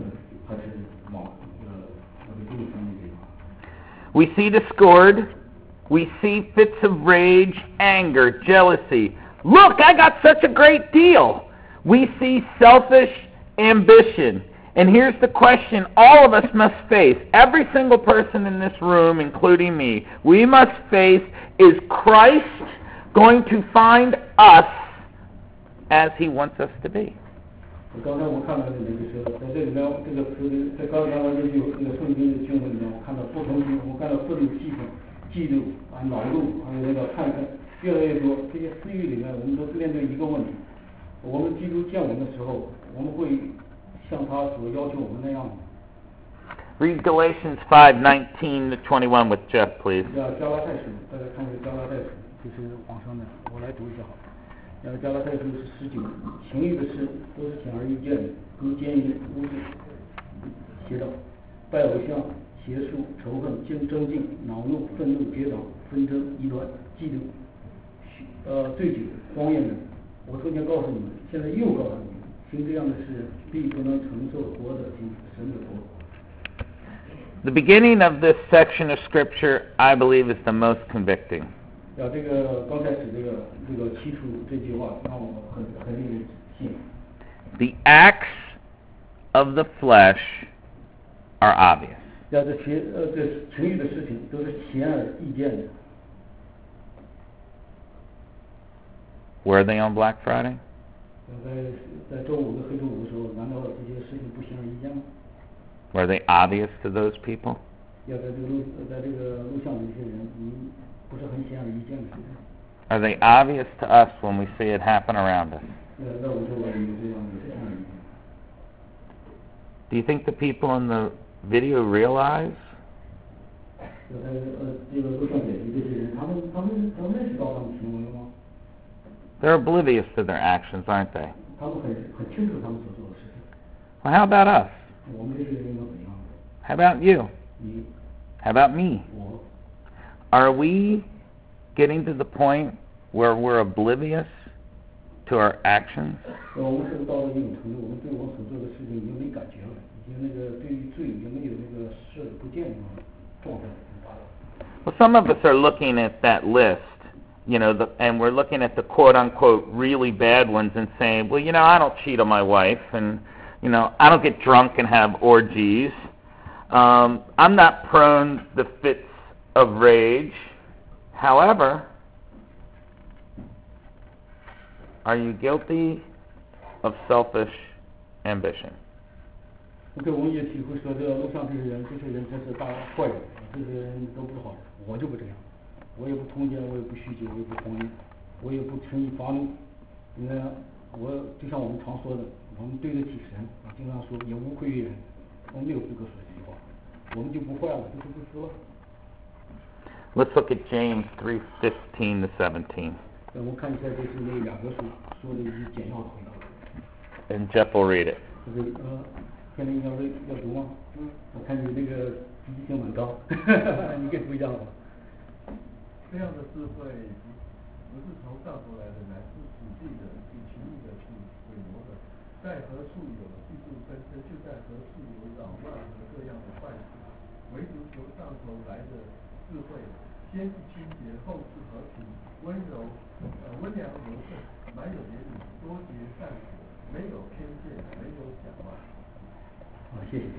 We see discord. We see fits of rage, anger, jealousy. Look, I got such a great deal. We see selfish ambition. And here's the question all of us must face. Every single person in this room, including me, we must face, is Christ going to find us as he wants us to be? 刚才我看到的那个时候，在这里面，这个在刚才这句这个圣经的经文里面，我看到不同情，我看到愤怒、嫉妒啊、恼怒，还有那个愤恨，越来越多。这些私欲里面，我们都面对一个问题：我们基督见我们的时候，我们会像他所要求我们那样吗？ Read Galatians 5:19 to 21 with Jeff, please. 加拉太书，大家看一下加拉太书，就是网上的，我来读一下好。加拉太书是19，情欲的事都是显而易见的，如奸淫、污秽、邪道、拜偶像、邪术、仇恨、争竞、恼怒、愤怒、结党、纷争、异端、嫉妒、醉酒、荒宴等。我从前告诉你们，现在又告诉你们，行这样的事，必不能承受活的进神的国。 The beginning of this section of Scripture, I believe, is the most convicting. 这个刚开始这个起初这句话让我很令人信。 The acts of the flesh are obvious. 这情欲的事情都是显而易见的。 Were they on Black Friday? 在周五的黑周五的时候，难道这些事情不显而易见吗？ Were they obvious to those people? 要在这个录像的一些人，不是很显而易见的事情。 Are they obvious to us when we see it happen around us? 在我周围有这样的显而易见。 Do you think the people in the video realize? 这个录像剪辑这些人，他们认识到他们行为吗？ They're oblivious to their actions, aren't they? 他们很清楚他们所做的事情。 Well, how about us? 我们这些人应该怎样？ How about you? 你 How about me? 我 Are we getting to the point where we're oblivious to our actions? 我们是不是到了一种程度，我们对我们所做的事情已经没感觉了，已经那个对于罪已经没有那个视而不见的状态已经达到。 Well, some of us are looking at that list, and we're looking at the quote-unquote really bad ones and saying, well, I don't cheat on my wife, and, I don't get drunk and have orgies. I'm not prone to fits of rage. However, are you guilty of selfish ambition? 对，我们也体会说，这个录像这些人真是大坏人，这些人都不是好人。我就不这样，我也不通奸，我也不酗酒，我也不荒淫，我也不轻易发怒。你看，我就像我们常说的，我们对得起神，我经常说也无愧于人，我们没有资格说这句话，我们就不坏了，就是不死了。 Let's look at James 3:15 to 17. 我们看一下这是那两个书说的一些简要的回答。 And Jeff will read it. 天明要读吗？我看你那个积极性蛮高，你给读一下吧。 这样的智慧不是从上头来的，乃是属地的，是情欲的，是伪魔的。在何处有嫉妒纷争，就在何处有扰乱和各样的坏事。唯独从上头来的智慧，先是清洁，后是和平，温良柔顺，满有怜悯，多结善果，没有偏见，没有假冒。 谢谢。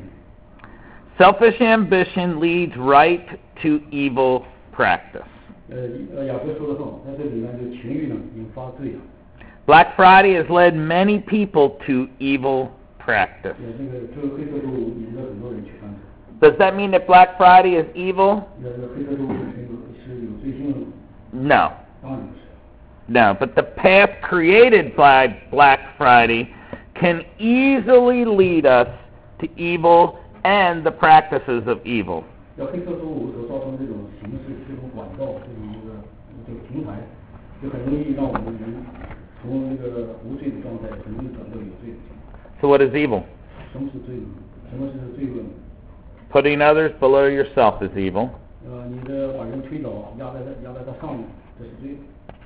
Selfish ambition leads right to evil practice. 雅各说的很好，在这里面就情欲呢引发罪啊。 Black Friday has led many people to evil practice. 那个这个黑色周五引着很多人去犯罪。 Does that mean that Black Friday is evil? 黑色周五是有罪性的吗？ No. 当然不是。 No, but the path created by Black Friday can easily lead us to evil and the practices of evil. 要黑色周五所造成这种形式、这种管道、这个平台，就很容易让我们人从那个无罪的状态，很容易转到有罪的状态。 So what is evil? 什么是罪恶？什么是罪恶呢？ Putting others below yourself is evil. 你的把人推倒，压在他上面，这是罪。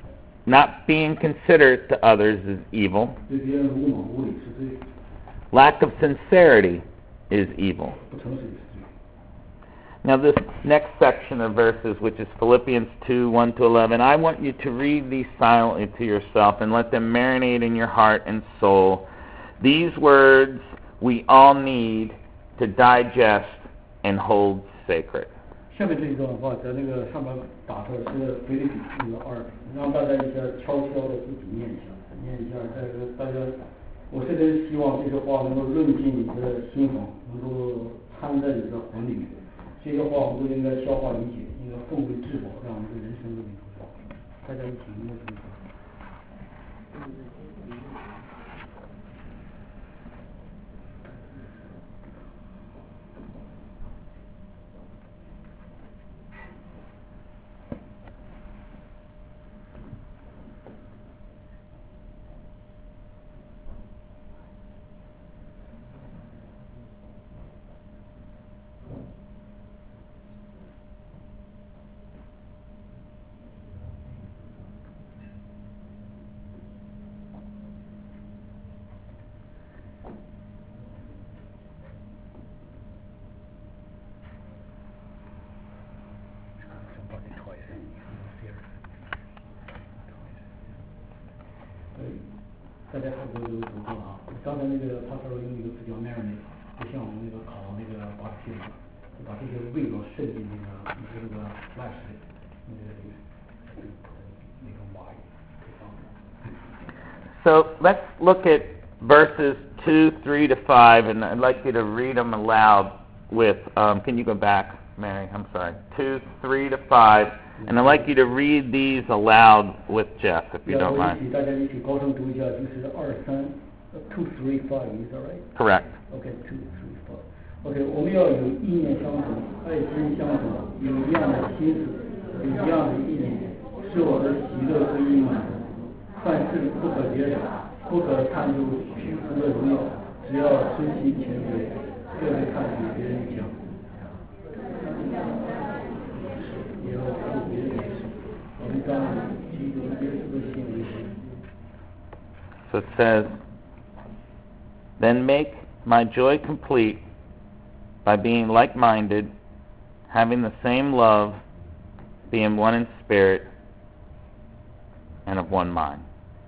Not being considerate to others is evil. 对别人鲁莽无礼是罪。 Lack of sincerity is evil. 不诚实也是罪。 Now this next section of verses, which is Philippians 2:1 to 11, I want you to read these silently to yourself and let them marinate in your heart and soul. These words we all need to digest and hold sacred. 下面这一段的话，在那个上面打出来是腓立比那个2，让大家一下悄悄的自己念一下，大家，我是真希望这些话能够润进你的心房，能够掺在你的魂里面。这些话我们都应该消化理解，应该奉为至宝，让我们的人生都里头大家一起默读。大家差不多都读过了啊。刚才那个他说用一个词叫 marinate， 就像我们那个烤那个拔皮一样，就把这些味道渗进那个flesh那个里面，那个麻。 So let's look at verses 2, 3 to 5, and I'd like you to read them aloud with, can you go back? Mary. I'm sorry. 2, 3 to 5. And I'd like you to read these aloud with Jeff, if you don't mind. 大家一起高声读一下，就是2, 3, 5, is that right? Correct. Okay, 2, 3, 5. Okay, 我们要有意念相同，爱心相同，有一样的心思，有一样的意念，是我的喜乐和意满。凡事不可结手，不可看出虚浮的荣耀，只要虚心谦卑，各自看比别人强，也要服别人的手。我们当基督耶稣的心为心。 So it says, then make my joy complete by being like-minded, having the same love, being one in spirit, and of one mind.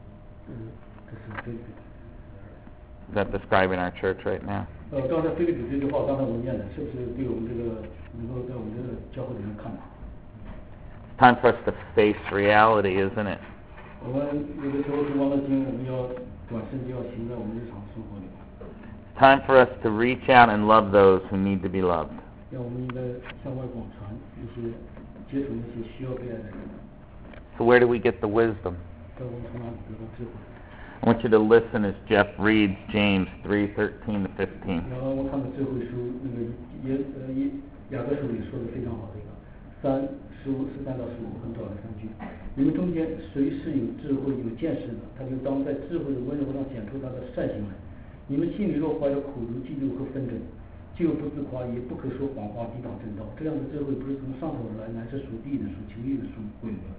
Is that describing our church right now? 刚才菲利比这句话，刚才我念的，是不是对我们这个能够在我们这个教会里面看法？ It's time for us to face reality, isn't it? 我们有的时候读完了经，我们要转身就要行在我们日常生活里。 It's time for us to reach out and love those who need to be loved. 让我们应该向外广传一些接触那些需要被爱的人。 So where do we get the wisdom? 在我们从哪里得到智慧？ I want you to listen as Jeff reads James 3:13 to 15. 然后我看到智慧书那个雅各书里说的非常好的一个13到15很短的3句。你们中间谁是有智慧有见识的，他就当在智慧的温柔上显出他的善行来。你们心里若怀有苦毒、嫉妒和纷争，就不自夸，也不可说谎话，抵挡正道。这样的智慧不是从上头而来，乃是属地的、属情欲的、属鬼的。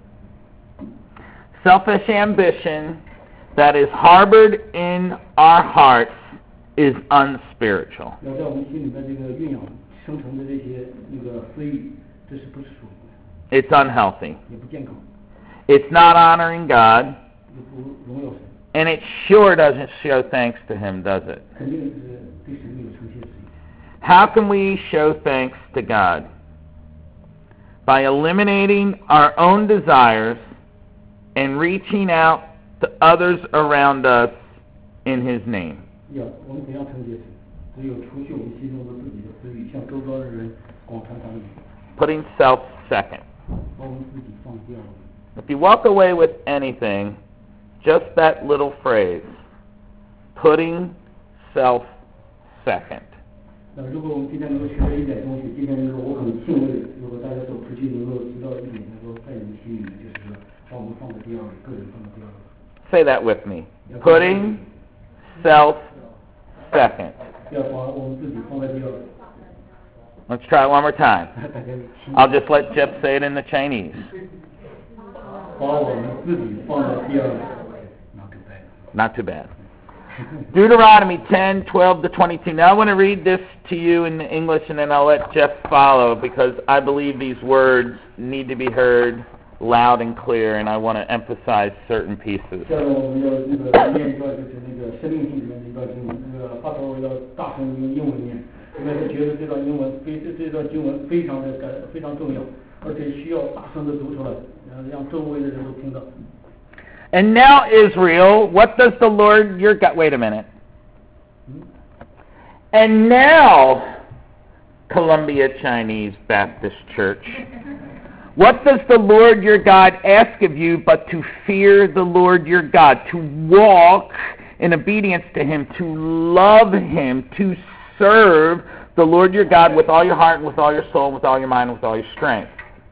Selfish ambition that is harbored in our hearts is unspiritual. 要在我们心里面这个蕴养生成的这些那个非欲，这是不是属灵的？ It's unhealthy. 也不健康， It's not honoring God, 也不荣耀神， and it sure doesn't show thanks to Him, does it? 肯定是对神没有诚信之意。 How can we show thanks to God? By eliminating our own desires and reaching out to others around us in His name. 我们怎样承接神？只有除去我们心中的自己的私欲，向周遭的人广传他的名， Putting self second. 把我们自己放第二位。 If you walk away with anything, just that little phrase, putting self second. 那如果我们今天能够学会一点东西，今天能够我很欣慰，如果大家走出去能够知道一点，能够在你们心里面，就是说把我们放在第二位，个人放在第二位。 Say that with me. Putting self second. 要把我们自己放在第二位。 Let's try it one more time. 大家亲 I'll just let Jeff say it in the Chinese. 把我们自己放在第二位。 Not too bad. Deuteronomy 10:12 to 22. Now I want to read this to you in English, and then I'll let Jeff follow, because I believe these words need to be heard loud and clear, and I want to emphasize certain pieces. 下面我们要那个念一段，就是那个生命记里面的一段经文，那个发头要大声用英文念，因为他觉得这段经文非常重要，而且需要大声的读出来，让周围的人都听到。 And now, Israel, what does the Lord your God... Wait a minute. And now, Columbia Chinese Baptist Church, what does the Lord your God ask of you but to fear the Lord your God, to walk in obedience to Him, to love Him, to serve the Lord your God with all your heart and with all your soul, with all your mind and with all your strength,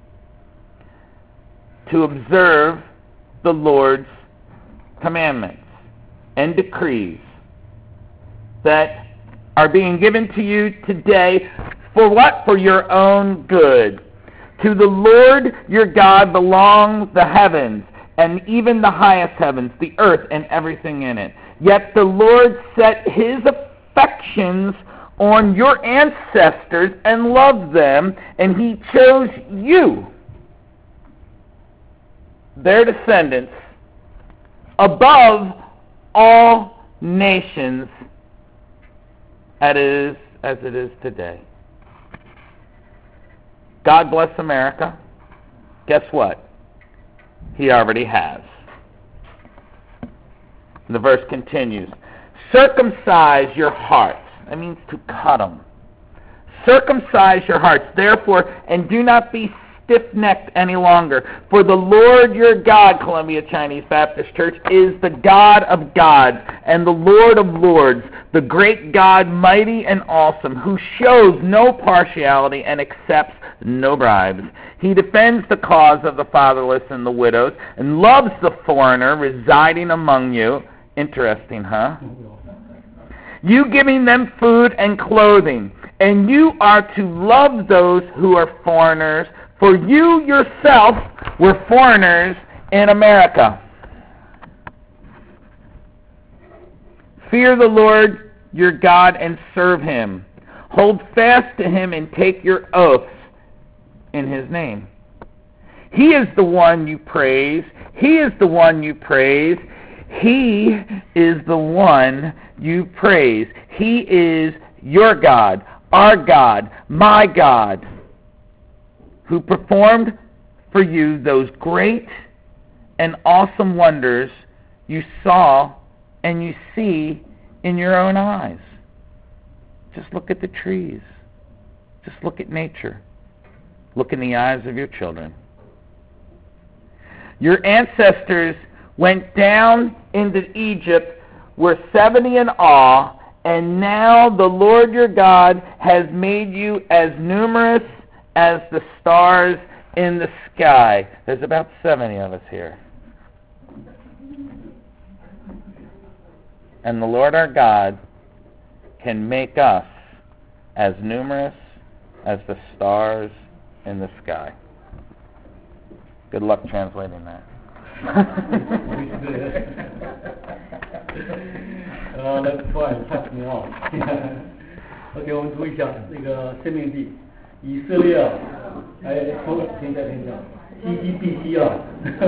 to observe the Lord's commandments and decrees that are being given to you today for what? For your own good. To the Lord your God belong the heavens, and even the highest heavens, the earth and everything in it. Yet the Lord set His affections on your ancestors and loved them, and He chose you, their descendants, above all nations as it is today. God bless America. Guess what? He already has. The verse continues. Circumcise your hearts. That means to cut them. Circumcise your hearts, therefore, and do not be stiff-necked any longer. For the Lord your God, Columbia Chinese Baptist Church, is the God of gods and the Lord of lords, the great God, mighty and awesome, who shows no partiality and accepts no bribes. He defends the cause of the fatherless and the widows, and loves the foreigner residing among you. Interesting, huh? You giving them food and clothing, and you are to love those who are foreigners, for you yourself were foreigners in America. Fear the Lord your God and serve him. Hold fast to him and take your oaths in his name. He is the one you praise. He is the one you praise. He is the one you praise. He is your God, our God, my God, who performed for you those great and awesome wonders you saw and you see in your own eyes. Just look at the trees. Just look at nature. Look in the eyes of your children. Your ancestors went down into Egypt, were 70 in all, and now the Lord your God has made you as numerous as the stars in the sky. There's about 70 of us here. And the Lord our God can make us as numerous as the stars in the sky. Good luck translating that. Let's try and test me out. OK， 我们读一下那个申命记，以色列啊，停下，CGBC 啊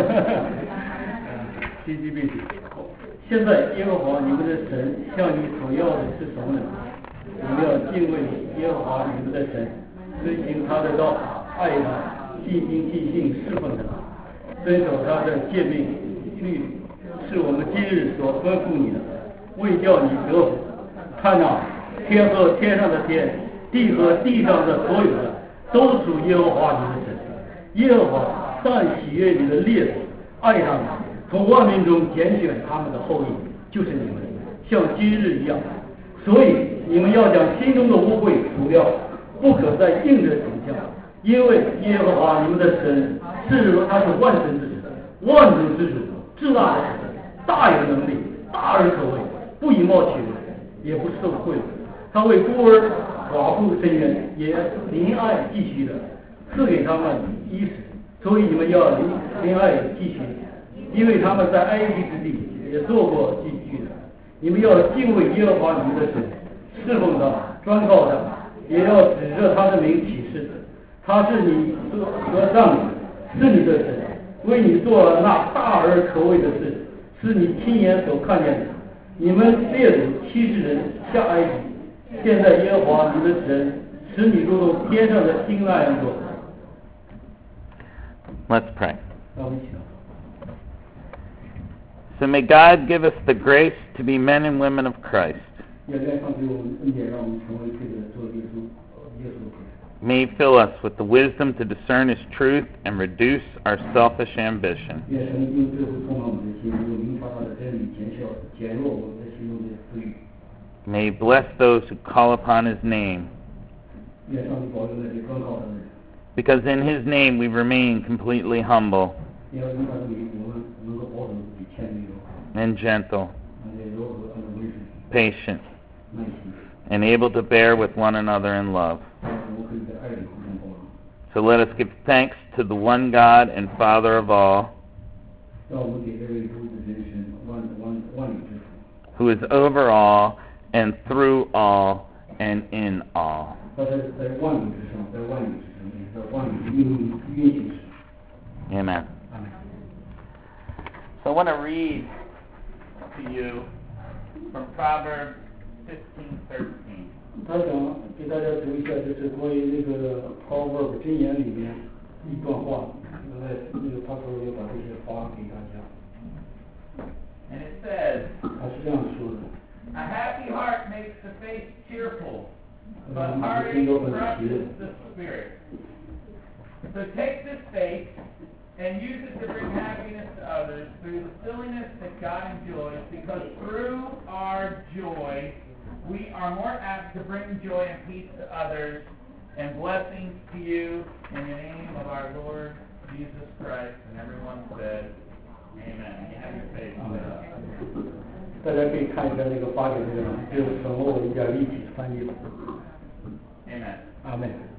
，CGBC。现在耶和华你们的神向你所要的是什么呢？你们要敬畏耶和华你们的神，遵行他的道，爱他，尽心尽性侍奉他，遵守他的诫命律，是我们今日所吩咐你的，为叫你得福。看哪，天和天上的天，地和地上的所有的，都属耶和华你的神。耶和华但喜悦你的列祖，爱他们，从万民中拣选他们的后裔，就是你们，像今日一样。所以你们要将心中的污秽除掉，不可再硬着颈项，因为耶和华你们的神他是万神之神，万主之主，至大的神，大有能力，大而可畏，不以貌取人，也不受贿赂。他为孤儿寡妇伸冤，也怜爱寄居的，赐给他们衣食。所以你们要怜爱寄居，因为他们在埃及之地也做过寄居的。你们要敬畏耶和华你们的神，侍奉他，专靠他，也要指着他的名起誓。他是你和上帝，是你的神，为你做了那大而可畏的事，是你亲眼所看见的。你们列祖70人下埃及，现在耶和华你的神使你如同天上的星那样做。 Let's pray. So may God give us the grace to be men and women of Christ. May He fill us with the wisdom to discern His truth and reduce our selfish ambition. May He bless those who call upon His name, because in His name we remain completely humble and gentle, patient, and able to bear with one another in love. So let us give thanks to the one God and Father of all, who is over all and through all and in all. Amen. So I want to read to you from Proverbs 15:13. 他想给大家读一下，就是关于那个 Proverbs 箴言里面一段话，那个他说要把这些话给大家。 And it says, 他是这样说的 A happy heart makes the face cheerful, but heartache crushes the spirit. So take this faith and use it to bring happiness to others through the silliness that God enjoys, because through our joy, we are more apt to bring joy and peace to others and blessings to you in the name of our Lord Jesus Christ. And everyone said, Amen. You have your faith. 大家可以看一下那个发给这个，就是陈后一家立体翻译。 Amen. Amen.